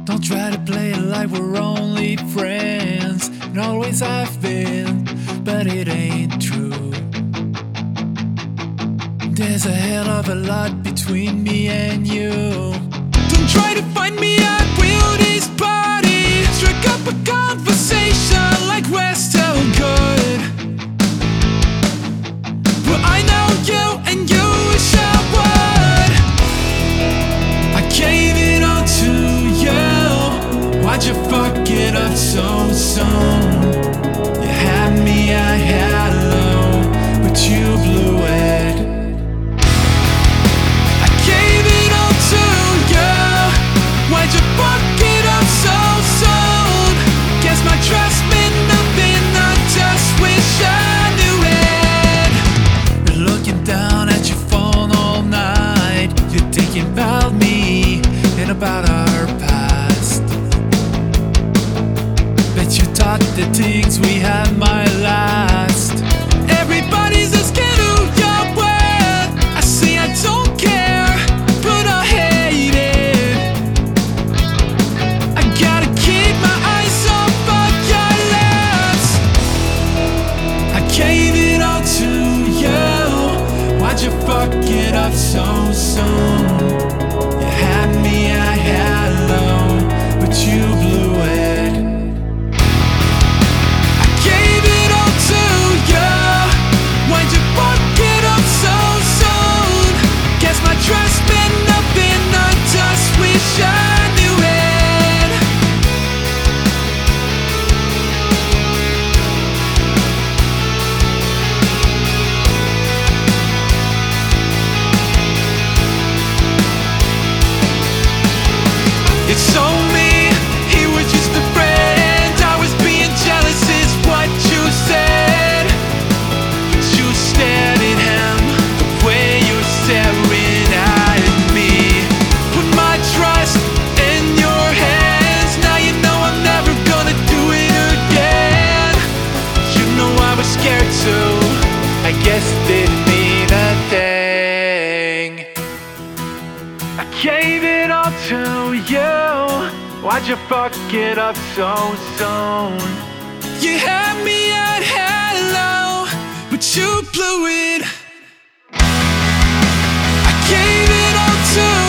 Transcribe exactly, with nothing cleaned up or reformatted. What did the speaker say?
Don't try to play it like we're only friends, and always have been, but it ain't true. There's a hell of a lot between me and you. Don't try to find me at Wildy's party. Strike up a conversation like we're still good. Well, I know you and you wish I would. I gave it all to you. Why'd you fuck it up so soon? You had me at hello, but you blew it. I gave it all to you. Why'd you fuck it up so soon? Guess my trust meant nothing, I just wish I knew it. You're looking down at your phone all night. You're thinking about me and about our past. Bet you thought the things we had might last. Everybody's as scared who you're with. I see I don't care, but I hate it. I gotta keep my eyes off of your lips. I gave it all to you. Why'd you fuck it up so soon? You had me at hello, but you blew it. I gave it all to you. Why'd you fuck it up so soon? Guess my trust meant nothing, I just wish I knew it. It's only he was just a friend. I was being jealous is what you said. But you stared at him the way you're staring at me. Put my trust in your hands. Now you know I'm never gonna do it again. You know I was scared too. I guess it didn't mean a thing. I gave it all to you. Why'd you fuck it up so soon? You had me at hello, but you blew it. I gave it all to